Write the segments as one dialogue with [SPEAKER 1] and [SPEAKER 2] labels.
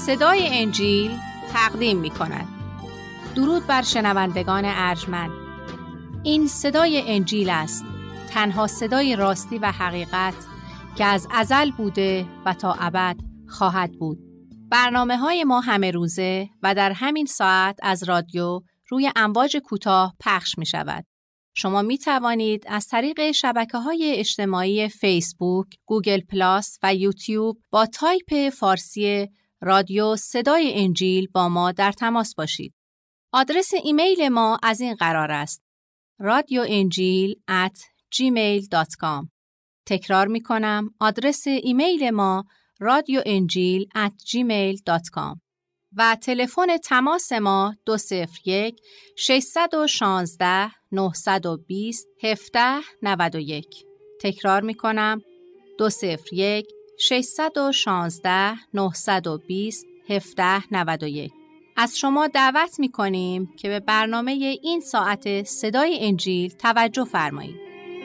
[SPEAKER 1] صدای انجیل تقدیم می کند. درود بر شنوندگان ارجمند. این صدای انجیل است، تنها صدای راستی و حقیقت که از ازل بوده و تا ابد خواهد بود. برنامه‌های ما همه روزه و در همین ساعت از رادیو روی امواج کوتاه پخش می شود. شما می توانید از طریق شبکه‌های اجتماعی فیسبوک، گوگل پلاس و یوتیوب با تایپ فارسی رادیو صدای انجیل با ما در تماس باشید. آدرس ایمیل ما از این قرار است: radioenjil@gmail.com. تکرار می کنم، آدرس ایمیل ما radioenjil@gmail.com و تلفن تماس ما 201 616 920 1791. تکرار می کنم، 201 616 920 1791. از شما دعوت می کنیم که به برنامه این ساعت صدای انجیل توجه فرمایید.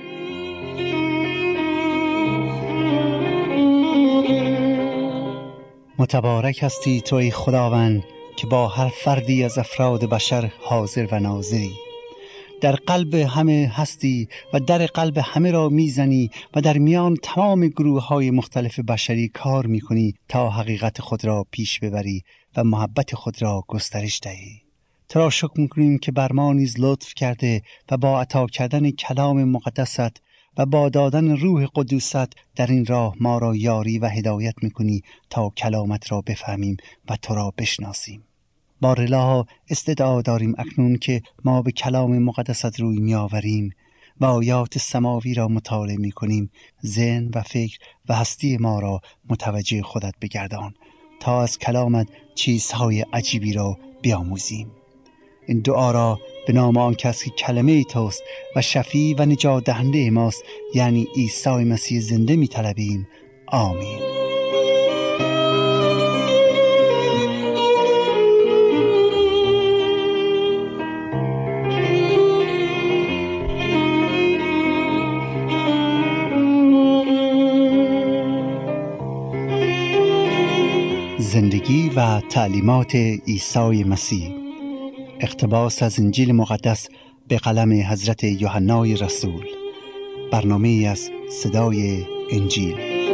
[SPEAKER 2] متبارک هستی تو ای خداوند که با هر فردی از افراد بشر حاضر و ناظری. در قلب همه هستی و در قلب همه را میزنی و در میان تمام گروه‌های مختلف بشری کار میکنی تا حقیقت خود را پیش ببری و محبت خود را گسترش دهی. تو را شکر میکنیم که بر ما نیز لطف کرده و با عطا کردن کلام مقدست و با دادن روح قدوست در این راه ما را یاری و هدایت میکنی تا کلامت را بفهمیم و تو را بشناسیم. بارالله استدعا داریم اکنون که ما به کلام مقدست روی میآوریم و آیات سماوی را مطالعه میکنیم، ذهن و فکر و هستی ما را متوجه خودت بگردان تا از کلامت چیزهای عجیبی را بیاموزیم. این دعا را به نام آن کس که کلمه توست و شفیع و نجات دهنده ماست، یعنی عیسی مسیح زنده می طلبیم. آمین. زندگی و تعلیمات عیسی مسیح. اقتباس از انجیل مقدس به قلم حضرت یوحنای رسول. برنامه از صدای انجیل.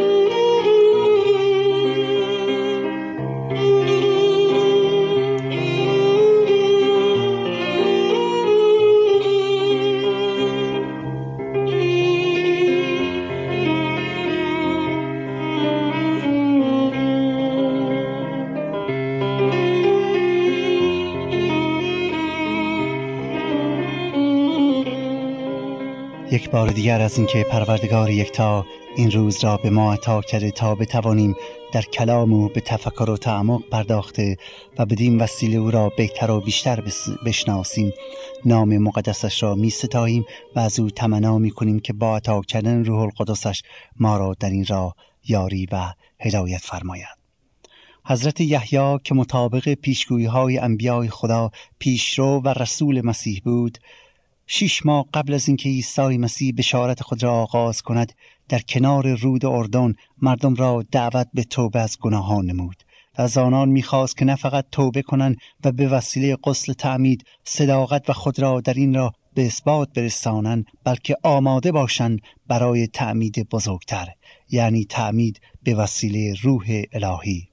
[SPEAKER 2] یک بار دیگر از اینکه پروردگار یکتا این روز را به ما عطا کرده تا بتوانیم در کلام او به تفکر و تعمق پرداخته و بدین وسیله او را بهتر و بیشتر بشناسیم، نام مقدسش را می ستاییم و از او تمنا می کنیم که با عطا کردن روح القدسش ما را در این راه یاری و هدایت فرماید. حضرت یحیی که مطابق پیشگویی‌های انبیاء خدا پیشرو و رسول مسیح بود، 6 ماه قبل از اینکه عیسی مسیح بشارت خود را آغاز کند، در کنار رود اردن مردم را دعوت به توبه از گناهان نمود و از آنان می‌خواست که نه فقط توبه کنند و به وسیله غسل تعمید صداقت و خود را در این راه به اثبات برسانند، بلکه آماده باشند برای تعمید بزرگتر، یعنی تعمید به وسیله روح الهی.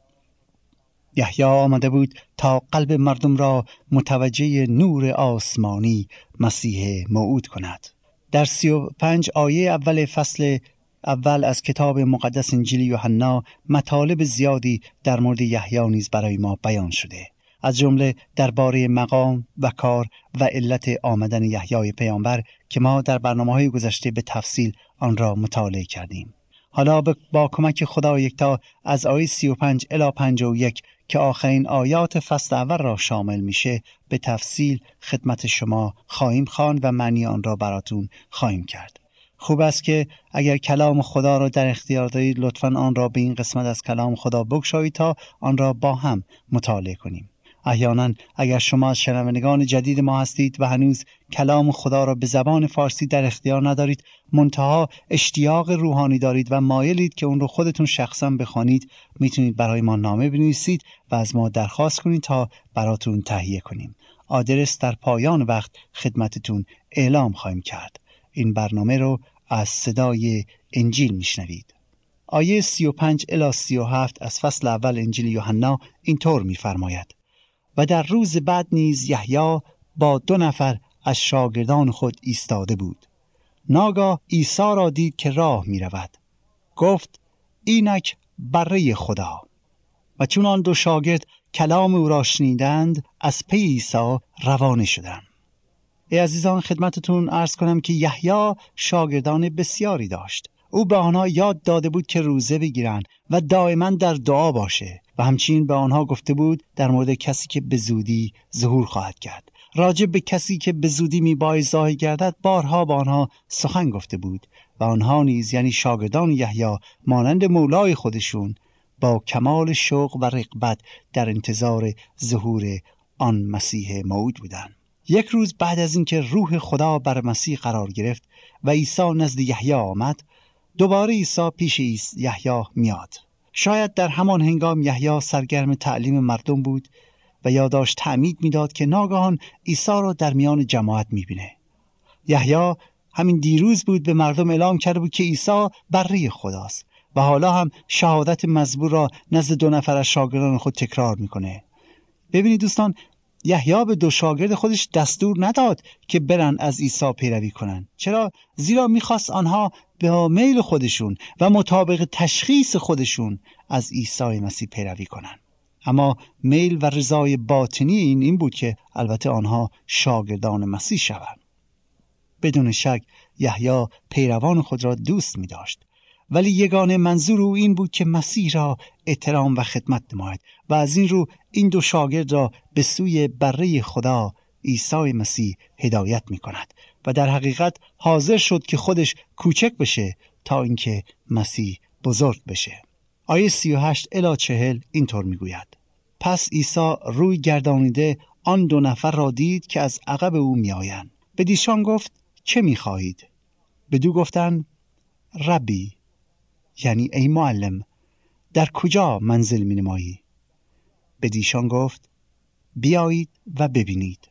[SPEAKER 2] یحیی آمده بود تا قلب مردم را متوجه نور آسمانی مسیح موعود کند. در 35 آیه اول فصل اول از کتاب مقدس انجیل یوحنا مطالب زیادی در مورد یحیی نیز برای ما بیان شده، از جمله درباره مقام و کار و علت آمدن یحیی پیامبر که ما در برنامه‌های گذشته به تفصیل آن را مطالعه کردیم. حالا با کمک خدا یکتا از آیه 35 الی 51 که آخرین آیات فصل اول را شامل میشه به تفصیل خدمت شما خواهیم خواند و معنی آن را براتون خواهیم کرد. خوب است که اگر کلام خدا را در اختیار دارید لطفاً آن را به این قسمت از کلام خدا بگشایید تا آن را با هم مطالعه کنیم. احیانا اگر شما از شنوندگان جدید ما هستید و هنوز کلام خدا را به زبان فارسی در اختیار ندارید، منتها اشتیاق روحانی دارید و مایلید که اون رو خودتون شخصا بخوانید، میتونید برای ما نامه بنویسید و از ما درخواست کنید تا براتون تهیه کنیم. آدرس در پایان وقت خدمتتون اعلام خواهیم کرد. این برنامه رو از صدای انجیل میشنوید. آیه 35 الی 37 از فصل اول انجیل یوحنا اینطور می‌فرماید: و در روز بعد نیز یحیی با 2 نفر از شاگردان خود ایستاده بود. ناگاه عیسی را دید که راه می‌رود. گفت: اینک بره خدا. و چون آن 2 شاگرد کلام او را شنیدند، از پی عیسی روانه شدند. ای عزیزان، خدمتتون عرض کنم که یحیی شاگردان بسیاری داشت. او به آنها یاد داده بود که روزه بگیرند و دائما در دعا باشه و همچنین به آنها گفته بود در مورد کسی که به زودی ظهور خواهد کرد. راجع به کسی که به زودی میباید ظاهر گردد بارها با آنها سخن گفته بود و آنها نیز، یعنی شاگردان یحیی، مانند مولای خودشون با کمال شوق و رغبت در انتظار ظهور آن مسیح موعود بودند. یک روز بعد از اینکه روح خدا بر مسیح قرار گرفت و عیسی نزد یحیی آمد، دوباره عیسی پیش یحیی میاد. شاید در همان هنگام یحیی سرگرم تعلیم مردم بود و یا داشت تعمید میداد که ناگهان عیسی را در میان جماعت میبینه. یحیی همین دیروز بود به مردم اعلام کرده بود که عیسی بره خداست و حالا هم شهادت مزبور را نزد 2 نفر از شاگردان خود تکرار میکنه. ببینید دوستان، یحیی به 2 شاگرد خودش دستور نداد که برن از عیسی پیروی کنن. چرا؟ زیرا میخواست آنها به میل خودشون و مطابق تشخیص خودشون از عیسی مسیح پیروی کنن. اما میل و رضای باطنی این بود که البته آنها شاگردان مسیح شوند. بدون شک یحیی پیروان خود را دوست می داشت، ولی یگانه منظور او این بود که مسیح را احترام و خدمت نماید و از این رو این 2 شاگرد را به سوی بره خدا عیسی مسیح هدایت می کند و در حقیقت حاضر شد که خودش کوچک بشه تا اینکه مسیح بزرگ بشه. آیه 38 الی 40 اینطور می گوید: پس عیسی روی گردانیده آن 2 نفر را دید که از عقب او می آیند. بدیشان گفت: چه می خواهید؟ بدو گفتند: ربی، یعنی ای معلم، در کجا منزل می نمایی؟ بدیشان گفت: بیایید و ببینید.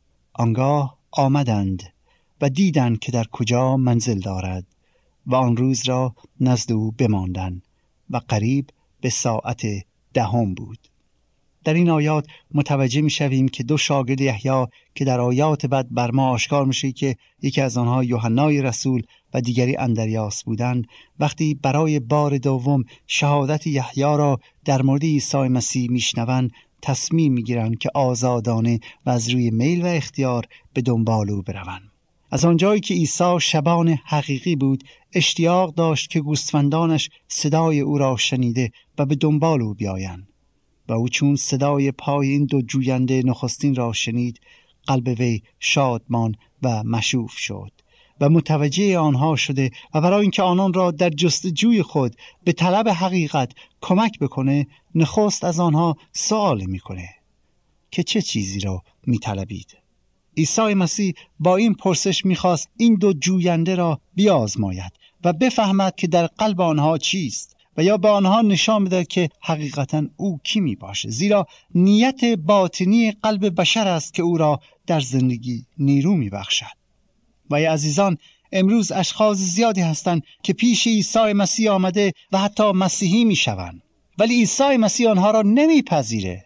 [SPEAKER 2] آنگاه آمدند و دیدند که در کجا منزل دارد و آن روز را نزد او بماندند و قریب به ساعت 10 بود. در این آیات متوجه می شویم که 2 شاگرد یحیی که در آیات بعد بر ما آشکار میشه که یکی از آنها یوحنای رسول و دیگری اندریاس بودند، وقتی برای بار دوم شهادت یحیی را در مورد عیسی مسیح میشنوند، تصمیم میگیرند که آزادانه و از روی میل و اختیار به دنبال او بروند. از آنجایی که عیسی شبان حقیقی بود، اشتیاق داشت که گوسفندانش صدای او را شنیده و به دنبال او بیایند. و او چون صدای پای این 2 جوینده نخستین را شنید، قلب وی شادمان و مشوف شد و متوجه آنها شده و برای اینکه آنان را در جستجوی خود به طلب حقیقت کمک بکنه، نخست از آنها سوال میکنه که چه چیزی را میطلبید. عیسی مسیح با این پرسش میخواست این 2 جوینده را بیازماید و بفهمد که در قلب آنها چیست و یا به آنها نشان بده که حقیقتا او کی می باشه، زیرا نیت باطنی قلب بشر است که او را در زندگی نیرو می بخشد. و ای عزیزان، امروز اشخاص زیادی هستند که پیش عیسی مسیح آمده و حتی مسیحی می شوند، ولی عیسی مسیح آنها را نمی پذیره.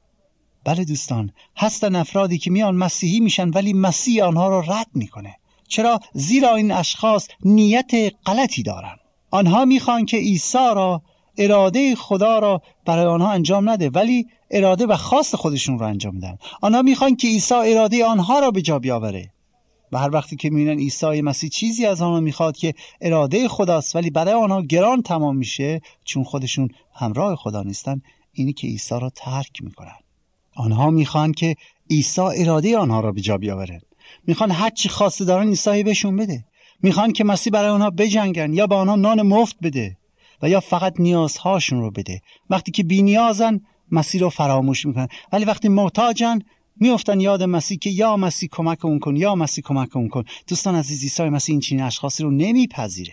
[SPEAKER 2] بله دوستان، هستن افرادی که میان مسیحی میشن ولی مسیح آنها را رد میکنه. چرا؟ زیرا این اشخاص نیت غلطی دارن. آنها میخوان که عیسی را، اراده خدا را برای آنها انجام نده، ولی اراده و خواست خودشون را انجام میدن. آنها میخوان که عیسی اراده آنها را به جا بیاوره و هر وقتی که میبینن عیسی مسیح چیزی از آنها میخواد که اراده خداست ولی برای آنها گران تمام میشه، چون خودشون همراه خدا نیستن، اینی که عیسی را ترک میکنن. آنها میخوان که عیسی اراده آنها را به جا بیاوره. میخوان هر چی خواسته دارن عیسی بهشون بده. میخوان که مسیح برای آنها بجنگن یا به آنها نان مفت بده و یا فقط نیازهاشون رو بده. وقتی که بی نیازن مسیح رو فراموش میکنن، ولی وقتی محتاجن میافتن یاد مسیح که یا مسیح کمک اون کن، یا مسیح کمک اون کن. دوستان عزیز، عیسی مسیح این چنین اشخاصی رو نمیپذیره.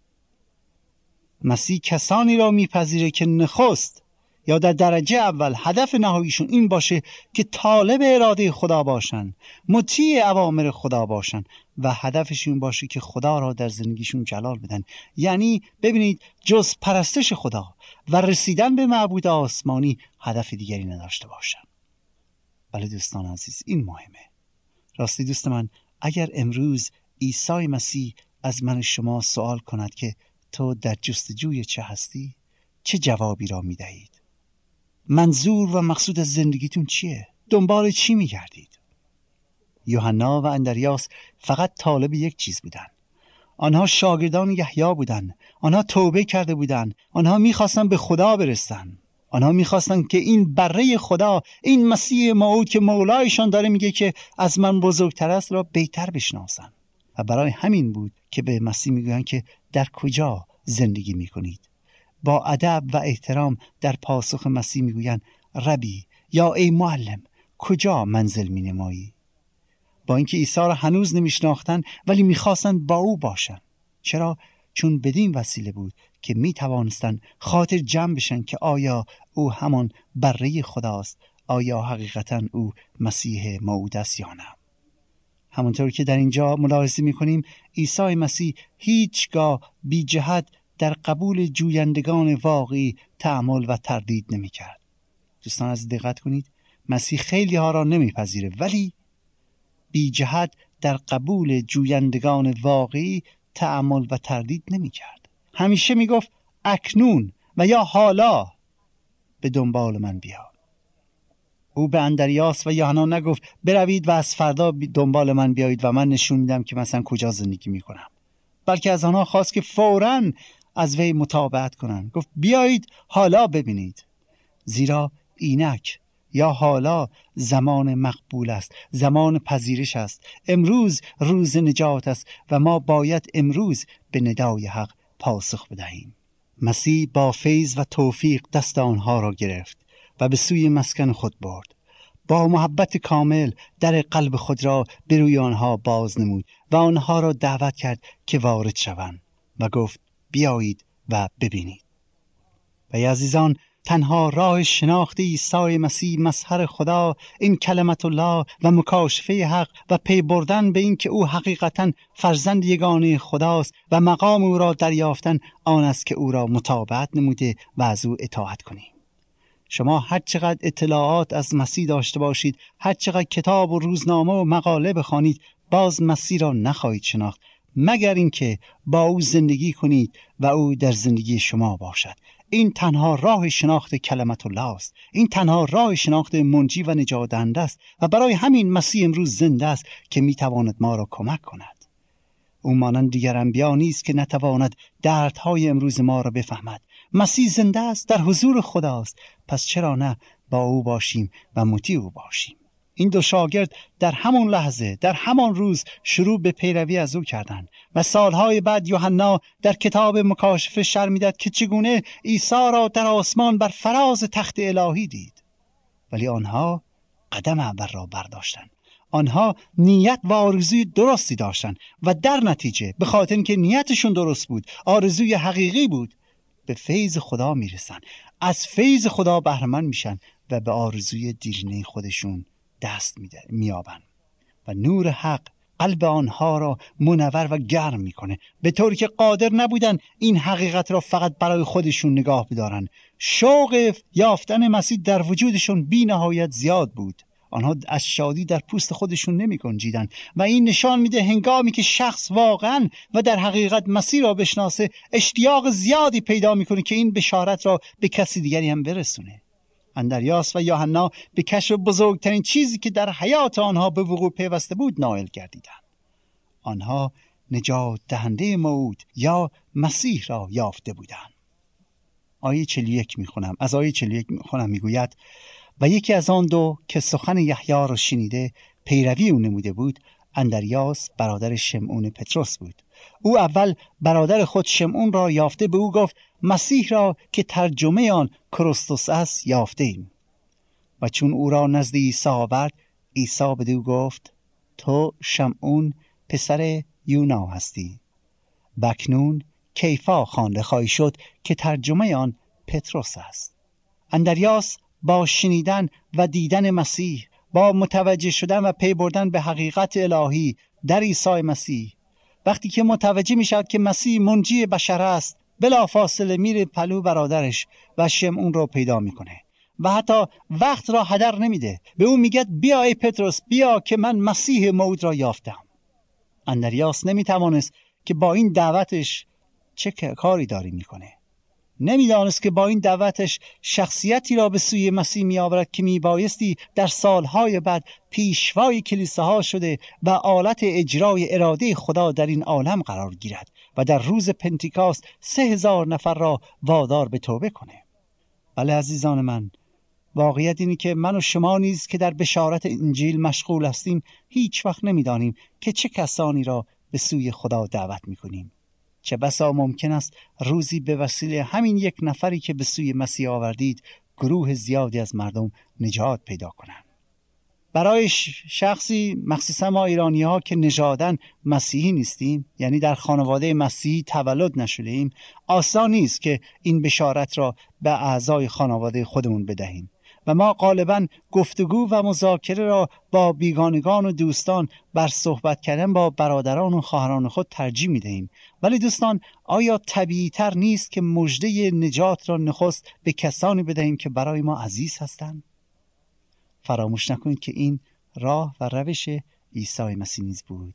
[SPEAKER 2] مسیح کسانی را میپذیره که نخست یا در درجه اول هدف نهاییشون این باشه که طالب اراده خدا باشن، مطیع اوامر خدا باشن و هدفشون باشه که خدا را در زندگیشون جلال بدن. یعنی ببینید، جز پرستش خدا و رسیدن به معبود آسمانی هدف دیگری نداشته باشن. بله دوستان عزیز، این مهمه. راستی دوست من، اگر امروز عیسی مسیح از من شما سوال کند که تو در جستجوی چه هستی، چه جوابی را میدهید؟ منظور و مقصود از زندگیتون چیه؟ دنبال چی میگردید؟ یوحنا و اندریاس فقط طالب یک چیز بودن. آنها شاگردان یحیی بودن. آنها توبه کرده بودن. آنها میخواستن به خدا برسن. آنها میخواستن که این بره خدا، این مسیح موعود که مولایشان داره میگه که از من بزرگتر است، را بهتر بشناسن. و برای همین بود که به مسیح میگویند که در کجا زندگی میکنید. با ادب و احترام در پاسخ مسیح میگویند ربی، یا ای معلم، کجا منزل مینمایی؟ با اینکه عیسی را هنوز نمیشناختن، ولی میخواستن با او باشن. چرا؟ چون بدین وسیله بود که میتوانستن خاطر جمع بشن که آیا او همان بره خداست، آیا حقیقتا او مسیح موعود است یا نه. همونطور که در اینجا ملاحظه میکنیم، عیسی مسیح هیچگاه بی جهت در قبول جویندگان واقعی تأمل و تردید نمی کرد. دوستان از دقت کنید، مسیح خیلی ها را نمیپذیره، ولی بی جهت در قبول جویندگان واقعی تأمل و تردید نمی کرد. همیشه می گفت اکنون و یا حالا به دنبال من بیا. او به اندریاس و یوحنا نگفت بروید و از فردا دنبال من بیایید و من نشون میدم که مثلا کجا زندگی می کنم، بلکه از آنها خواست که فوراً از وی متابعت کنند. گفت بیایید حالا ببینید، زیرا اینک یا حالا زمان مقبول است، زمان پذیرش است. امروز روز نجات است و ما باید امروز به ندای حق پاسخ بدهیم. مسیح با فیض و توفیق دست آنها را گرفت و به سوی مسکن خود برد. با محبت کامل در قلب خود را به روی آنها باز نمود و آنها را دعوت کرد که وارد شوند و گفت بیایید و ببینید. و ای عزیزان، تنها راه شناخت عیسی مسیح مظهر خدا، این کلمت الله و مکاشفه حق و پی بردن به این که او حقیقتا فرزند یگانه خداست و مقام او را دریافتن، آن است که او را متابعت نموده و از او اطاعت کنیم. شما هر چقدر اطلاعات از مسیح داشته باشید، هر چقدر کتاب و روزنامه و مقاله بخوانید، باز مسیح را نخواهید شناخت، مگر اینکه با او زندگی کنید و او در زندگی شما باشد. این تنها راه شناخت کلمت الله است. این تنها راه شناخت منجی و نجات دهنده است و برای همین مسیح امروز زنده است که میتواند ما را کمک کند. او مانند دیگر انبیا نیست که نتواند دردهای امروز ما را بفهمد. مسیح زنده است، در حضور خداست. پس چرا نه با او باشیم و مطیع او باشیم؟ این دو شاگرد در همان لحظه، در همان روز شروع به پیروی از او کردند و سالهای بعد یوحنا در کتاب مکاشفه شرح می‌دهد که چگونه عیسی را در آسمان بر فراز تخت الهی دید. ولی آنها قدم اول را برداشتند. آنها نیت و آرزوی درستی داشتند و در نتیجه به خاطر اینکه نیتشون درست بود، آرزوی حقیقی بود، به فیض خدا میرسن، از فیض خدا بهره مند میشن و به آرزوی دیرینه خودشون دست میابن و نور حق قلب آنها را منور و گرم میکنه، به طوری که قادر نبودن این حقیقت را فقط برای خودشون نگاه بدارن. شوق یافتن مسیح در وجودشون بی نهایت زیاد بود. آنها از شادی در پوست خودشون نمی گنجیدن و این نشان میده هنگامی که شخص واقعا و در حقیقت مسیح را بشناسه، اشتیاق زیادی پیدا میکنه که این بشارت را به کسی دیگری هم برسونه. اندریاس و یوحنا به کشف بزرگترین چیزی که در حیات آنها به وقوع پیوسته بود نائل گردیدند. آنها نجات دهنده موعود یا مسیح را یافته بودند. آیه 41 میخونم. از آیه 41 میخونم، میگوید و یکی از آن دو که سخن یحیی را شنیده پیروی او نموده بود، اندریاس برادر شمعون پتروس بود. او اول برادر خود شمعون را یافته به او گفت مسیح را که ترجمه آن کریستوس است یافته ایم. و چون او را نزد عیسی آورد، عیسی بدو گفت تو شمعون پسر یونا هستی. و اکنون کیفا خوانده خواهی شد که ترجمه آن پتروس است. اندریاس با شنیدن و دیدن مسیح، با متوجه شدن و پی بردن به حقیقت الهی در عیسی مسیح، وقتی که متوجه می شود که مسیح منجی بشر است، بلافاصله میره پلو برادرش و شمعون رو پیدا میکنه و حتی وقت را هدر نمیده. به اون میگه بیا ای پتروس، بیا که من مسیح موعود را یافتم. اندریاس نمیتوانست که با این دعوتش چه کاری داری میکنه. نمیدانست که با این دعوتش شخصیتی را به سوی مسیح میآورد که میبایستی در سالهای بعد پیشوای کلیساها شده و آلت اجرای اراده خدا در این عالم قرار گیرد و در روز پنتیکاست 3000 نفر را وادار به توبه کنه. بله عزیزان من، واقعیت اینه که من و شما نیز که در بشارت انجیل مشغول هستیم هیچ وقت نمیدانیم که چه کسانی را به سوی خدا دعوت میکنیم. چه بسا ممکن است روزی به وسیله همین یک نفری که به سوی مسیح آوردید گروه زیادی از مردم نجات پیدا کنند. برای شخصی، مخصوصا ما ایرانی ها که نژاداً مسیحی نیستیم، یعنی در خانواده مسیحی تولد نشده ایم، آسان نیست که این بشارت را به اعضای خانواده خودمون بدهیم و ما غالباً گفتگو و مذاکره را با بیگانگان و دوستان بر صحبت کردن با برادران و خواهران خود ترجیح می‌دهیم. ولی دوستان، آیا طبیعی‌تر نیست که مژده نجات را نخست به کسانی بدهیم که برای ما عزیز هستند؟ فراموش نکنید که این راه و روش عیسی مسیح نیز بود.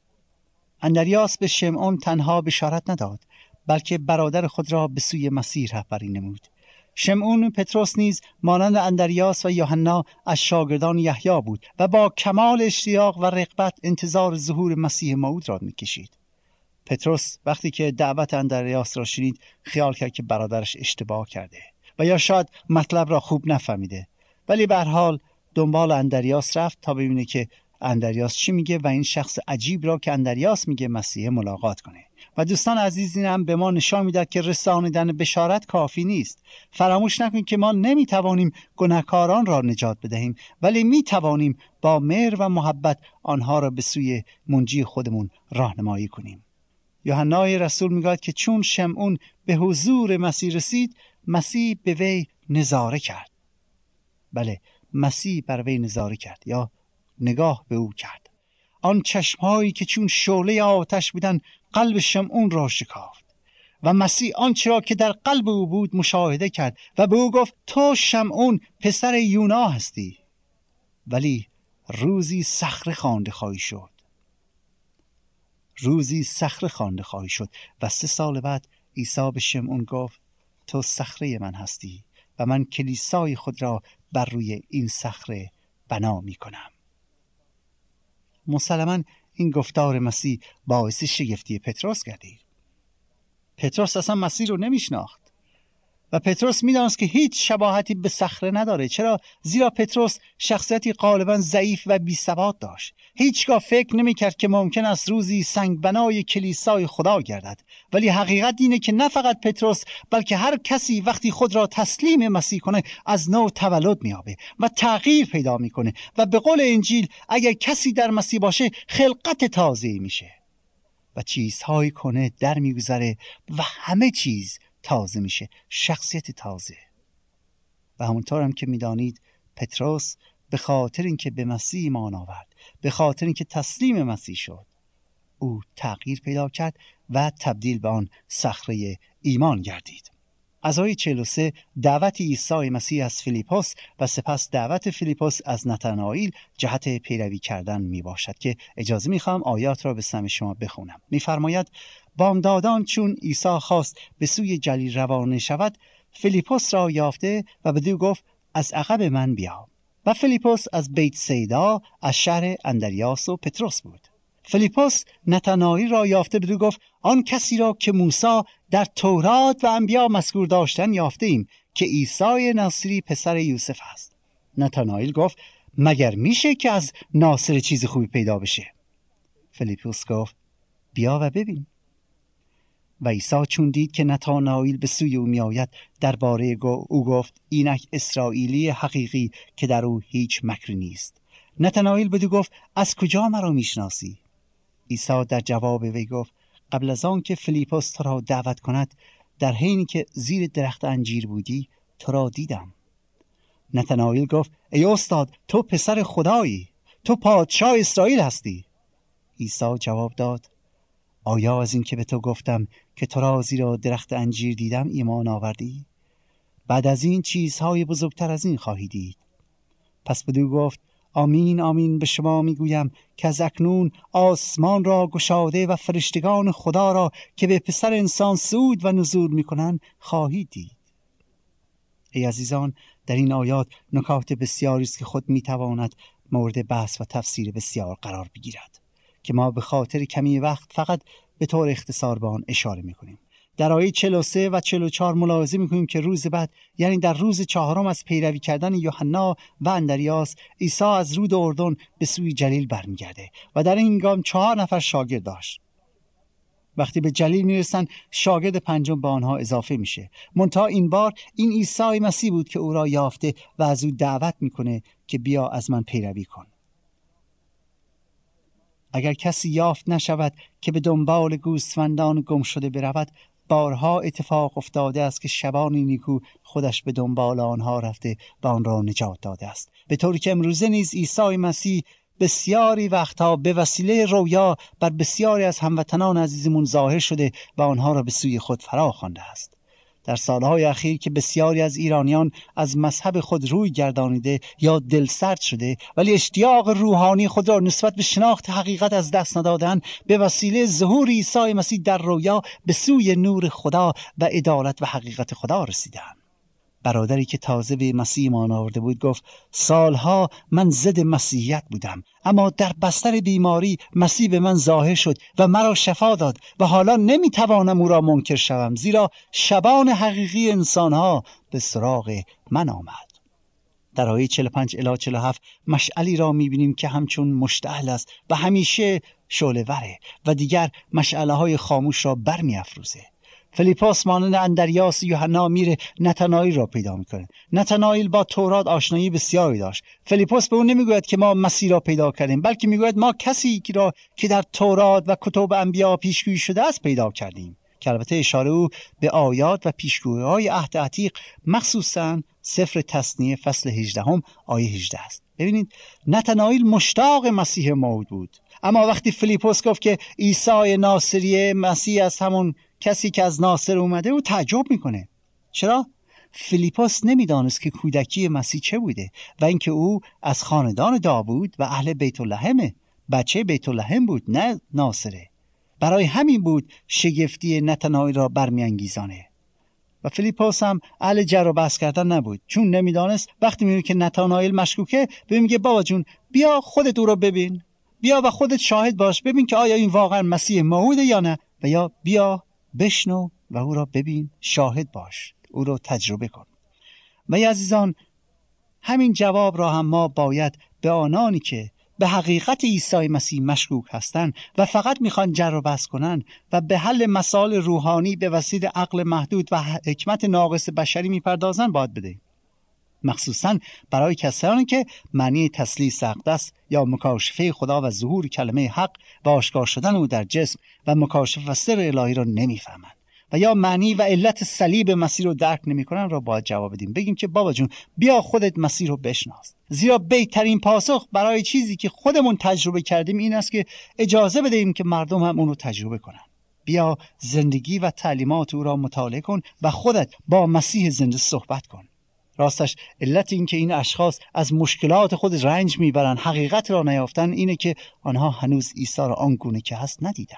[SPEAKER 2] اندریاس به شمعون تنها بشارت نداد، بلکه برادر خود را به سوی مسیح رهبری نمود. شمعون پتروس نیز مانند اندریاس و یوحنا از شاگردان یحیی بود و با کمال اشتیاق و رغبت انتظار ظهور مسیح موعود را می‌کشید. پتروس وقتی که دعوت اندریاس را شنید، خیال کرد که برادرش اشتباه کرده و یا شاید مطلب را خوب نفهمیده، ولی به هر حال دنبال اندریاس رفت تا ببینه که اندریاس چی میگه و این شخص عجیب را که اندریاس میگه مسیح ملاقات کنه. و دوستان عزیز، این هم به ما نشان میدهد که رسانیدن بشارت کافی نیست. فراموش نکنید که ما نمیتوانیم گناهکاران را نجات بدهیم، ولی میتوانیم با مهر و محبت آنها را به سوی منجی خودمون راهنمایی کنیم. یوحنای رسول میگوید که چون شمعون به حضور مسیح رسید، مسیح به وی نظاره کرد. بله، مسیح بر وی نظاره کرد یا نگاه به او کرد. آن چشمهایی که چون شعله آتش بودن قلب شمعون را شکافت و مسیح آنچه را که در قلب او بود مشاهده کرد و به او گفت تو شمعون پسر یونا هستی، ولی روزی صخره خوانده خواهی شد. روزی صخره خوانده خواهی شد. و 3 سال بعد عیسی به شمعون گفت تو صخره من هستی و من کلیسای خود را بر روی این صخره بنا می کنم. مسلماً این گفتار مسیح باعث شگفتی پتروس گردید. پتروس اصلا مسیح رو نمیشناخت و پتروس میدانست که هیچ شباهتی به صخره نداره. چرا؟ زیرا پتروس شخصیتی غالباً ضعیف و بی‌ثبات داشت. هیچگاه فکر نمی‌کرد که ممکن است روزی سنگ بنای کلیسای خدا گردد. ولی حقیقت اینه که نه فقط پتروس، بلکه هر کسی وقتی خود را تسلیم مسیح کنه از نو تولد می‌یابه و تغییر پیدا می‌کنه و به قول انجیل اگر کسی در مسیح باشه خلقت تازه‌ای میشه و چیزهای کهنه در می‌گذره و همه چیز تازه میشه، شخصیت تازه. و همونطور هم که میدانید پتروس به خاطر اینکه به مسیح ایمان آورد، به خاطر اینکه تسلیم مسیح شد، او تغییر پیدا کرد و تبدیل به آن صخره ایمان گردید. از آیه 43 دعوت عیسی مسیح از فیلیپوس و سپس دعوت فیلیپوس از نتانائیل جهت پیروی کردن می باشد که اجازه می خواهم آیات را به سمع شما بخونم. می فرماید بامدادان چون عیسی خواست به سوی جلیل روانه شود، فیلیپوس را یافته و بدو گفت از عقب من بیا. و فیلیپوس از بیت سیدا از شهر اندریاس و پتروس بود. فیلیپوس نتانائیل را یافته بدو گفت آن کسی را که موسی در تورات و انبیا مذکور داشتن یافته ایم که عیسی ناصری پسر یوسف است. نتانائیل گفت مگر میشه که از ناصر چیز خوبی پیدا بشه؟ فیلیپوس گفت بیا و ببین. و عیسی چون دید که نتانائیل به سوی او میآید درباره او گفت اینک اسرائیلی حقیقی که در او هیچ مکری نیست. نتانائیل بدو گفت از کجا مرا میشناسی؟ عیسی در جواب وی گفت قبل از آن که فیلیپوس تو را دعوت کند در حینی که زیر درخت انجیر بودی تو را دیدم. نتانائیل گفت ای استاد تو پسر خدایی، تو پادشاه اسرائیل هستی. عیسی جواب داد آیا از این که به تو گفتم که تو را زیر درخت انجیر دیدم ایمان آوردی؟ بعد از این چیزهای بزرگتر از این خواهی دید. پس بدو گفت آمین آمین به شما میگویم که از اکنون آسمان را گشاده و فرشتگان خدا را که به پسر انسان صعود و نزول میکنند خواهید دید. ای عزیزان، در این آیات نکات بسیاری است که خود میتواند مورد بحث و تفسیر بسیار قرار بگیرد که ما به خاطر کمی وقت فقط به طور اختصار به آن اشاره میکنیم. در آیه 43 و 44 ملاحظه میکنیم که روز بعد، یعنی در روز چهارم از پیروی کردن یوحنا و اندریاس، عیسی از رود اردن به سوی جلیل برمیگرده و در این هنگام 4 نفر شاگرد داشت. وقتی به جلیل میرسن شاگرد پنجم به آنها اضافه میشه. منتها این بار این عیسی مسیح بود که او را یافته و از او دعوت میکنه که بیا از من پیروی کن. اگر کسی یافت نشود که به دنبال گوسفندان گم شده برود، بارها اتفاق افتاده است که شبان نیکو خودش به دنبال آنها رفته و آن را نجات داده است. به طوری که امروزه نیز عیسی مسیح بسیاری وقتها به وسیله رویا بر بسیاری از هموطنان عزیزمون ظاهر شده و آنها را به سوی خود فرا خوانده است. در سالهای اخیر که بسیاری از ایرانیان از مذهب خود روی گردانیده یا دلسرد شده ولی اشتیاق روحانی خود را نسبت به شناخت حقیقت از دست ندادن، به وسیله ظهور عیسی مسیح در رویا به سوی نور خدا و عدالت و حقیقت خدا رسیدند. برادری که تازه به مسیح ایمان آورده بود گفت سالها من ضد مسیحیت بودم، اما در بستر بیماری مسیح به من ظاهر شد و مرا شفا داد و حالا نمیتوانم او را منکر شوم، زیرا شبان حقیقی انسانها به سراغ من آمد. در آیه 45 الی 47 مشعلی را میبینیم که همچون مشتعل است و همیشه شعله وره و دیگر مشعله های خاموش را برمی افروزه. فیلیپوس مانند اندریاس و یوحنا میره نتانائیل را پیدا میکنه. نتانائیل با تورات آشنایی بسیاری داشت. فیلیپوس به اون نمیگوید که ما مسیح را پیدا کردیم، بلکه میگوید ما کسی را که در تورات و کتب انبیا پیشگویی شده است پیدا کردیم، که البته اشاره او به آیات و پیشگویی‌های عهد عتیق، مخصوصاً سفر تثنیه فصل 18 آیه 18 است. ببینید نتانائیل مشتاق مسیح موعود بود، اما وقتی فیلیپوس گفت که عیسی ناصری مسیح از همون کسی که از ناصر اومده، او تعجب میکنه. چرا؟ فیلیپوس نمیدانست که کودکی مسیح چه بوده و اینکه او از خاندان داوود و اهل بیت لحمه، بچه بیت لحم بود، نه ناصره. برای همین بود شگفتی نتانائیل را برمیانگیزانه. و فیلیپوس هم اهل جر و بحث کردن نبود، چون نمیدانست وقتی میبینه که نتانائیل مشکوکه میگه بابا جون بیا خودت او رو ببین، بیا و خودت شاهد باش، ببین که آیا این واقعا مسیح موعوده یا نه، و یا بیا بشنو و او را ببین، شاهد باش، او را تجربه کن. و یا عزیزان، همین جواب را هم ما باید به آنانی که به حقیقت عیسی مسیح مشکوک هستند و فقط میخوان جر و بحث کنن و به حل مسائل روحانی به وسیله عقل محدود و حکمت ناقص بشری میپردازن باید بدهیم. مخصوصا برای کسانی که معنی تثلیث اقدس یا مکاشفه خدا و ظهور کلمه حق و آشکار شدن او در جسم و مکاشفه و سر الهی را نمیفهمند و یا معنی و علت صلیب مسیح رو درک نمیکنن را باید جواب بدیم. بگیم که بابا جون بیا خودت مسیح رو بشناس، زیرا بهترین پاسخ برای چیزی که خودمون تجربه کردیم این است که اجازه بدهیم که مردم هم اون رو تجربه کنن. بیا زندگی و تعلیمات او را مطالعه کن و خودت با مسیح زنده صحبت کن. راستش علت این که این اشخاص از مشکلات خود رنج میبرن، حقیقت را نیافتن، اینه که آنها هنوز عیسی را آنگونه که هست ندیدن.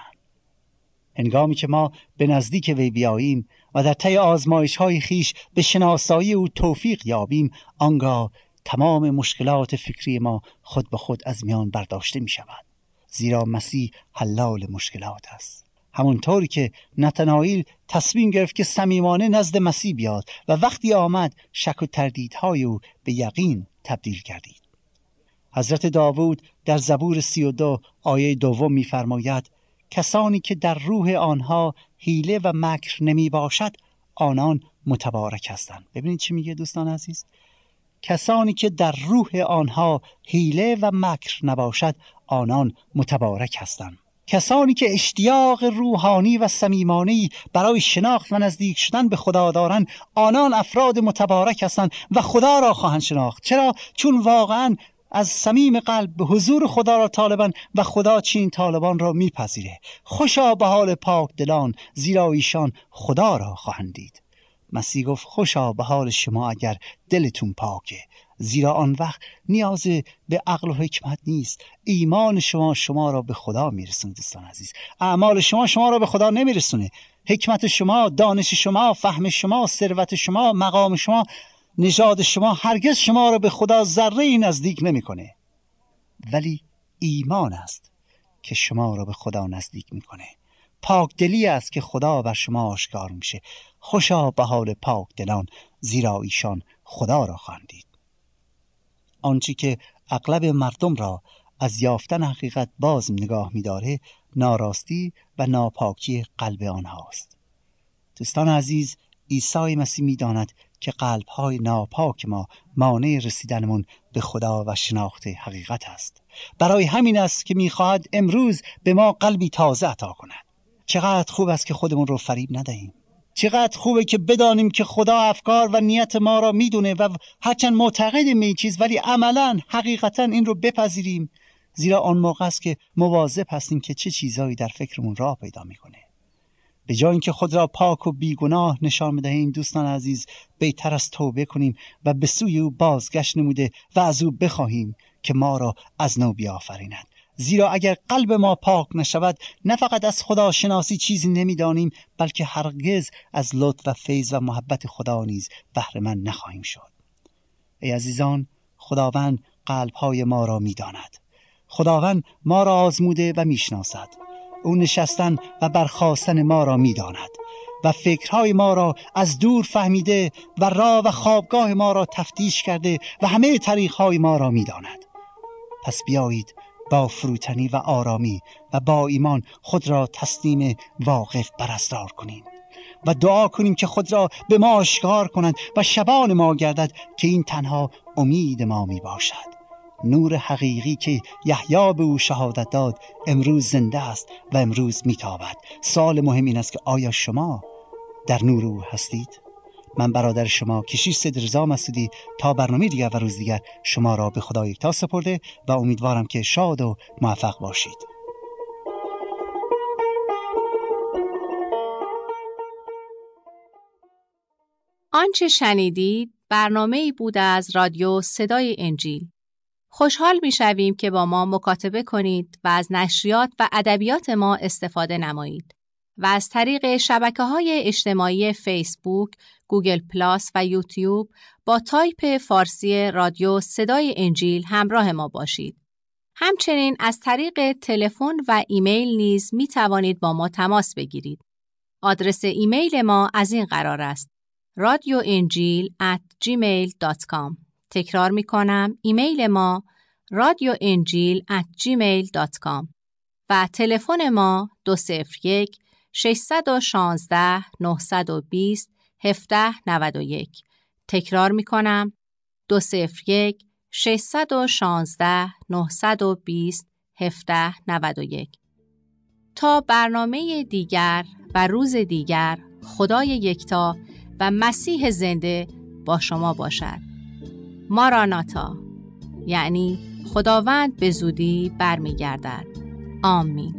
[SPEAKER 2] هنگامی که ما به نزدیک وی بیاییم و در طی آزمایش‌های خیش به شناسایی او توفیق یابیم، آنگاه تمام مشکلات فکری ما خود به خود از میان برداشته می شود، زیرا مسیح حلال مشکلات است. همونطوری که نتانائیل تصمیم گرفت که صمیمانه نزد مسیح بیاد و وقتی آمد شک و تردیدهای او به یقین تبدیل گردید. حضرت داوود در زبور 32 آیه 2 می‌فرماید کسانی که در روح آنها حیله و مکر نمی باشد آنان متبارک هستند. ببینید چی میگه دوستان عزیز؟ کسانی که در روح آنها حیله و مکر نباشد آنان متبارک هستند. کسانی که اشتیاق روحانی و صمیمانه‌ای برای شناخت و نزدیک شدن به خدا دارند آنان افراد متبارک هستند و خدا را خواهند شناخت. چرا؟ چون واقعاً از صمیم قلب به حضور خدا را طالبند و خدا چنین طالبان را میپذیره. خوشا به حال پاک دلان زیرا ایشان خدا را خواهند دید. مسیح گفت خوشا به حال شما اگر دلتون پاکه، زیرا آن وقت نیاز به عقل و حکمت نیست. ایمان شما را به خدا میرسونه. دوستان عزیز، اعمال شما را به خدا نمیرسونه. حکمت شما، دانش شما، فهم شما، ثروت شما، مقام شما، نژاد شما هرگز شما را به خدا ذره‌ای نزدیک نمیکنه. ولی ایمان است که شما را به خدا نزدیک میکنه. پاک دلی است که خدا بر شما آشکار میشه. خوشا به حال پاک دلان زیرا ایشان خدا را خواهند دید. آنچه که اغلب مردم را از یافتن حقیقت باز نگاه می‌داره ناراستی و ناپاکی قلب آنهاست. دوستان عزیز، عیسی مسیح می‌داند که قلب‌های ناپاک ما مانع رسیدنمون به خدا و شناخت حقیقت است. برای همین است که می‌خواهد امروز به ما قلبی تازه عطا کند. چقدر خوب است که خودمون رو فریب ندهیم. چقدر خوبه که بدانیم که خدا افکار و نیت ما را میدونه و هرچند معتقدیم به این چیز ولی عملاً حقیقتاً این رو بپذیریم، زیرا آن موقع است که مواظب هستیم که چه چیزایی در فکرمون راه پیدا میکنه. به جای اینکه خود را پاک و بیگناه نشان بدهیم دوستان عزیز، بهتر است توبه کنیم و به سوی او بازگشت نموده و از او بخواهیم که ما را از نو بیافریند. زیرا اگر قلب ما پاک نشود نه فقط از خدا شناسی چیزی نمیدانیم بلکه هرگز از لطف و فیض و محبت خدا نیز بهره مند نخواهیم شد. ای عزیزان، خداوند قلب‌های ما را میداند. خداوند ما را آزموده و میشناسد. او نشستن و برخاستن ما را میداند و فکرهای ما را از دور فهمیده و راه و خوابگاه ما را تفتیش کرده و همه طریق‌های ما را میداند. پس بیایید با فروتنی و آرامی و با ایمان خود را تسلیم واقف بر اسرار کنیم و دعا کنیم که خود را به ما آشکار کنند و شبان ما گردد که این تنها امید ما می باشد. نور حقیقی که یحیی به او شهادت داد امروز زنده است و امروز می تابد. سوال مهم این است که آیا شما در نور او هستید؟ من برادر شما کشیش سید رضا مسعودی تا برنامه دیگر و روز دیگر شما را به خدا یکتا سپرده و امیدوارم که شاد و موفق باشید.
[SPEAKER 1] آنچه شنیدید برنامه‌ای بود از رادیو صدای انجیل. خوشحال می‌شویم که با ما مکاتبه کنید و از نشریات و ادبیات ما استفاده نمایید و از طریق شبکه‌های اجتماعی فیسبوک، گوگل پلاس و یوتیوب با تایپ فارسی رادیو صدای انجیل همراه ما باشید. همچنین از طریق تلفن و ایمیل نیز می توانید با ما تماس بگیرید. آدرس ایمیل ما از این قرار است: radioenjil@gmail.com. تکرار می کنم، ایمیل ما radioenjil@gmail.com و تلفن ما 201 616 920 1791. تکرار می کنم، 201 616 920 1791. تا برنامه دیگر و روز دیگر، خدای یکتا و مسیح زنده با شما باشد. ماراناتا، یعنی خداوند به زودی برمیگردد. آمین.